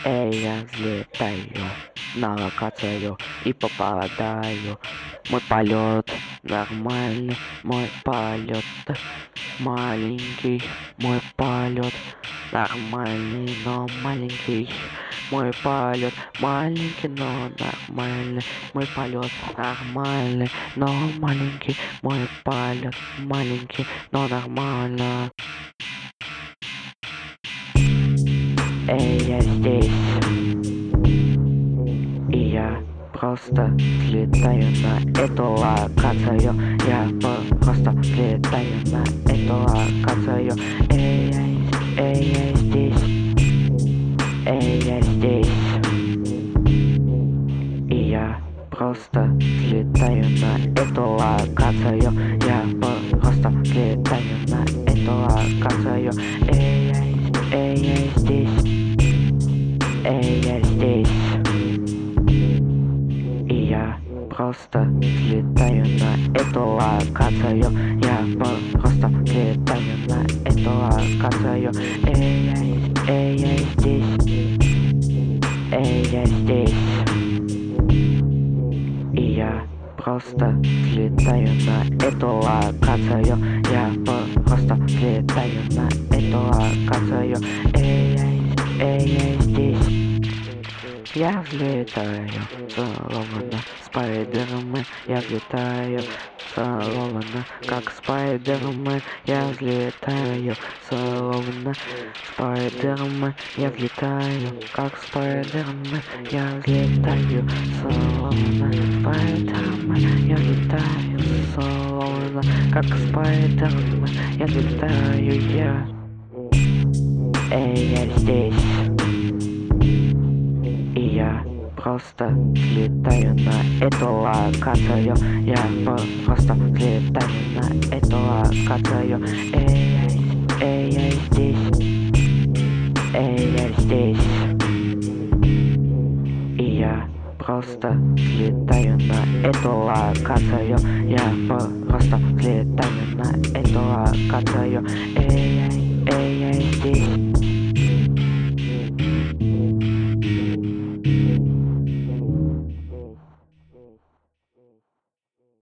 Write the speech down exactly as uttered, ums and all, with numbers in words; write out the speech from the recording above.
Эй, я взлетаю на локацию и попадаю. Мой полет нормальный, мой полет маленький, мой полет нормальный, но маленький. Мой полет маленький, но нормальный. Мой полет нормальный, но маленький. Мой полет маленький, но нормально. Эй, я здесь, и я просто взлетаю на эту локацию. Я просто взлетаю на эту локацию. Эй, я, эй, я здесь, эй, я здесь, и я просто взлетаю на эту локацию. Я просто взлетаю на эту локацию. Эй, я, эй, я здесь. Эй, я здесь, и я просто взлетаю на эту локацию. Я просто взлетаю на эту локацию. Эй, я, эй, я здесь, эй, я здесь, и я просто взлетаю на эту локацию. Я просто взлетаю на эту локацию. Эй, я, эй, я здесь. Я взлетаю, словно Спайдермен. Я взлетаю, словно как Спайдермен. Я взлетаю, словно Спайдермен. Я взлетаю, как Спайдермен. Я взлетаю, словно Спайдермен. Я взлетаю, словно как Спайдермен. Я взлетаю, я. Эй, я здесь. И я просто взлетаю на эту локацию. Я просто взлетаю на эту локацию. Эй, я, эй, я здесь, эй, я здесь, и я просто взлетаю на эту локацию. Я просто взлетаю на эту локацию. Эй, я, эй, я здесь.